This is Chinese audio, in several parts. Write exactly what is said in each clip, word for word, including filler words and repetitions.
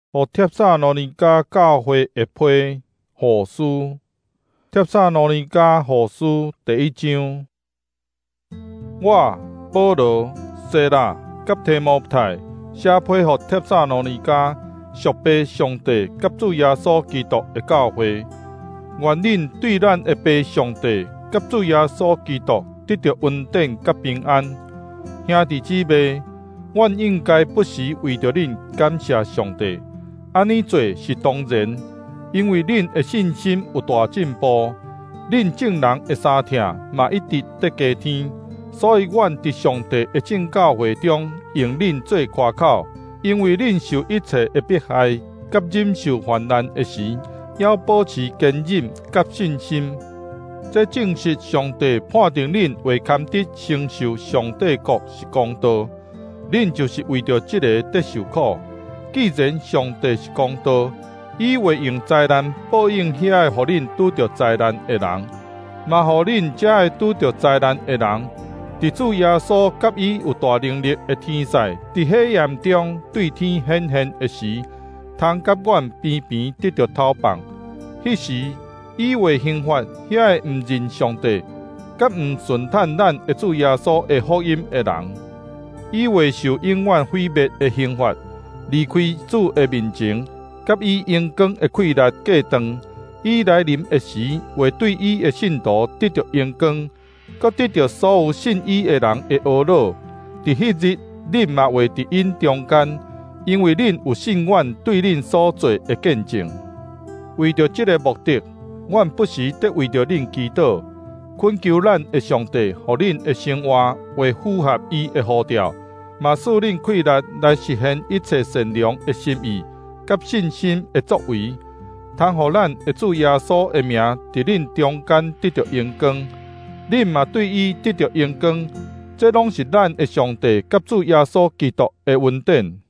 互帖撒罗尼迦教会会批后书，帖撒罗尼迦后书第一章。我保罗、西拉甲提摩太写批互帖撒罗尼迦属被上帝甲主耶稣基督的教会，愿恁对咱的父上帝甲主耶稣基督得到恩典甲平安。兄弟姊妹，阮应该不时为着恁感谢上帝。安尼做是当然，因为恁的信心有大进步，恁众人的三听嘛一直在加添，所以阮伫上帝的正教会中用恁做夸口，因为恁受一切的迫害，甲忍受患难的时，要保持坚忍甲信心。这证实上帝判定恁为堪得承受上帝国是公道，恁就是为着这个得受苦。既然上帝是公道，伊会用灾难报应遐个互恁拄着灾难的人，嘛互恁遮个拄着灾难的人，伫主耶稣甲伊有大能力的天使，伫黑暗中对天显现的时，通甲阮边边得着透放。迄时，伊会刑罚遐个毋认上帝，甲毋顺趁咱的主耶稣的福音的人，伊会受永远毁灭的刑罚。离开主的面前，甲伊阳光的气力隔断。伊来临的时，会对伊的信徒得到阳光，搁得到所有信伊的人的懊恼。伫迄日，恁嘛会伫因中间，因为恁有信阮对恁所做的见证。为着这个目的，阮不时得为着恁祈祷，恳求咱的上帝，互恁的生活会符合伊的呼召。嘛使恁气力来实现一切善良的心意，甲信心的作为，通互咱的主耶稣的名伫恁中间得到阳光。恁嘛对伊得到阳光，这拢是咱的上帝甲主耶稣基督的恩典。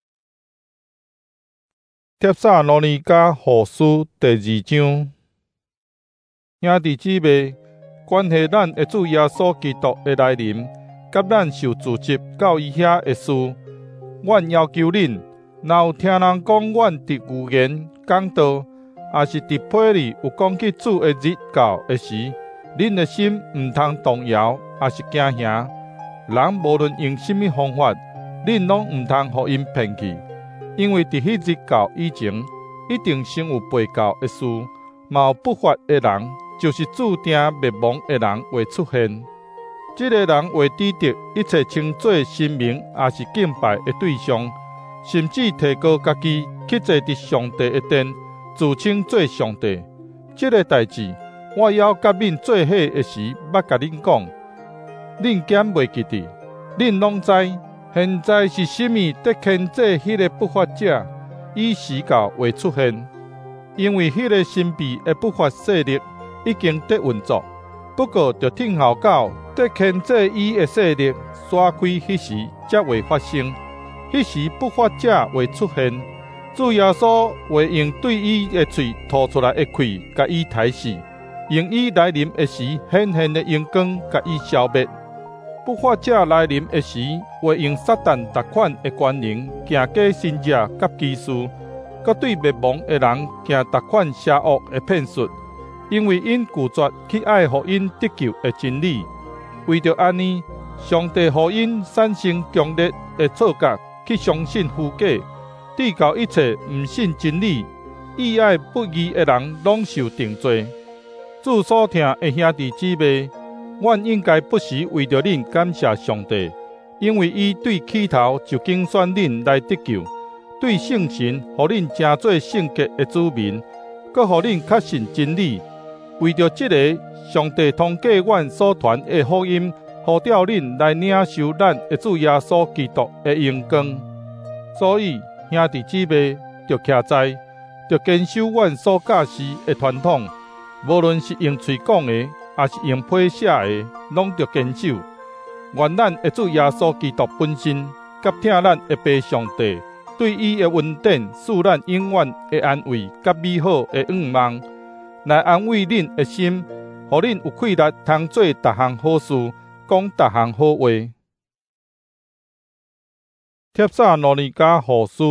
帖撒罗尼迦后书第二章。兄弟姊妹，关系咱的主耶稣基督的来临，甲咱受组织到伊遐的事，阮要求恁，若有听人讲阮伫语言讲道，也是伫批里有讲起主的日到的时，恁的心毋通动摇，也是惊吓。人无论用什么方法，恁拢毋通互因骗去，因为伫迄日到以前，一定先有被告的事，嘛有不法的人，就是注定灭亡的人会出现。这个人会抵得一切称作神明，也是敬拜的对象，甚至提高家己去坐伫上帝的殿，自称做上帝。这个代志，我要甲恁做伙的时，捌甲恁讲，恁减袂记得。恁拢知，现在是什么得牵制迄个不法者，伊时到会出现，因为迄个神秘的不法势力已经在运作。不过，着听候到得牵制伊的势力刷开迄时，才会发生。迄时不法者会出现，主耶稣会用对伊的嘴吐出来的气，甲伊杀死，用伊来临的时显现的阳光，甲伊消灭。不法者来临的时，会用撒旦逐款的权能，行假神者甲奇事，佮对灭亡的人行逐款邪恶的骗术。因为因拒绝去爱互因得救的真理，为着安尼，上帝互因产生强烈的错觉，去相信虚假，对到一切毋信真理、意爱不义的人，拢受定罪。主所听的兄弟姊妹，阮应该不时为着恁感谢上帝，因为伊对起头就竞选恁来得救，对圣神互恁成做圣洁的子民，佮互恁确信真理。为着这个，上帝通过阮所传的福音，呼召恁来领受咱的主耶稣基督的荣光。所以，兄弟姊妹，着徛在，着坚守阮所教示的传统，无论是用嘴讲的，也是用批写的，拢着坚守。愿咱的主耶稣基督本身，甲听咱的父上帝对伊的恩典，使咱永远的安慰，甲美好的愿望。来安慰恁的心，互恁有气力通做逐项好事，讲逐项好话。帖撒罗尼迦后书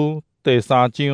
第三章。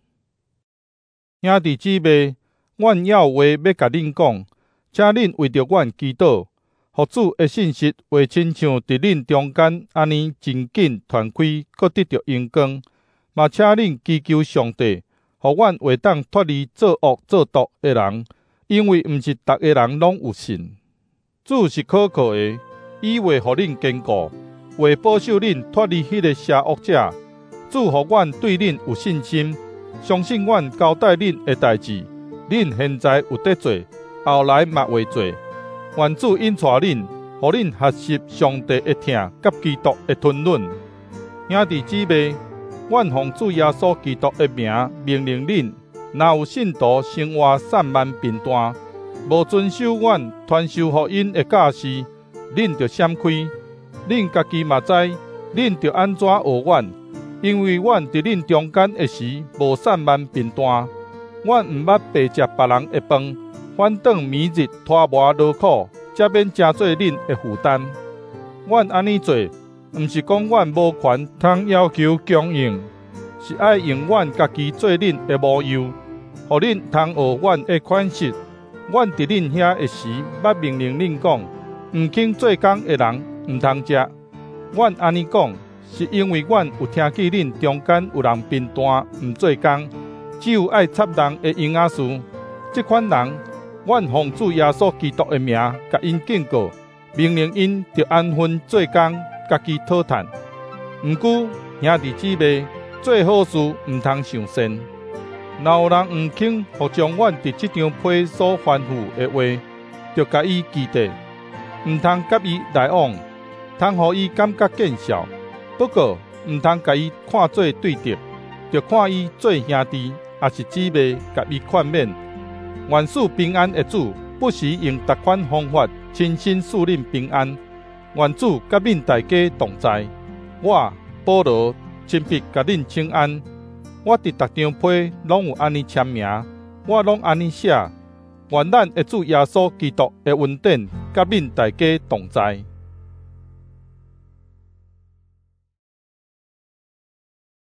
兄弟姊妹，阮还有话要甲恁讲，请恁为着阮祈祷，互主的信息会亲像伫恁中间安尼真紧传开，搁得到阳光。嘛，请恁祈求上帝，互阮会当脱离做恶做毒的人，因为毋是逐个人拢有信。主是可靠的，伊会互恁坚固，会保守恁脱离迄个邪恶者。主互阮对恁有信心，相信阮交代恁的代志，恁现在有得做，后来嘛会做。愿主引带恁，互恁学习上帝的疼甲基督的吞忍。兄弟姊妹，阮奉主耶稣基督的名命令恁，若有信徒生活散漫贫惰，无遵守阮传授福音的教示，恁着闪开。恁家己嘛知，恁着安怎学阮？因为阮伫恁中间的时无散漫贫惰，阮毋捌白食别人的饭，反倒暝日拖磨劳苦，才免成做恁的负担。阮安尼做，毋是讲阮无权通要求供应，是爱用阮家己做恁的模样，互恁通学阮的款式。阮伫恁遐的时，捌命令恁讲，毋肯做工的人毋通食。阮安尼讲，是因为阮有听见恁中间有人贫惰毋做工，只有爱插人的婴仔事。即款人，阮奉主耶稣基督的名，甲因警告，命令因着安分做工，家己讨趁。毋过，兄弟姊妹，做好事毋通上善。若有人毋肯互将阮伫即张批所吩咐的话，着甲伊记得，毋通甲伊来往，通互伊感觉见笑。不过，毋通甲伊看做对敌，着看伊做兄弟，也是姊妹，甲伊劝勉。愿赐平安的主，不时用逐款方法，亲身赐恁平安。愿主甲恁大家同在。我保罗亲笔甲恁请安。我伫逐张批拢有安尼签名，我拢安尼写。愿咱的主耶稣基督的恩典，甲恁大家同在。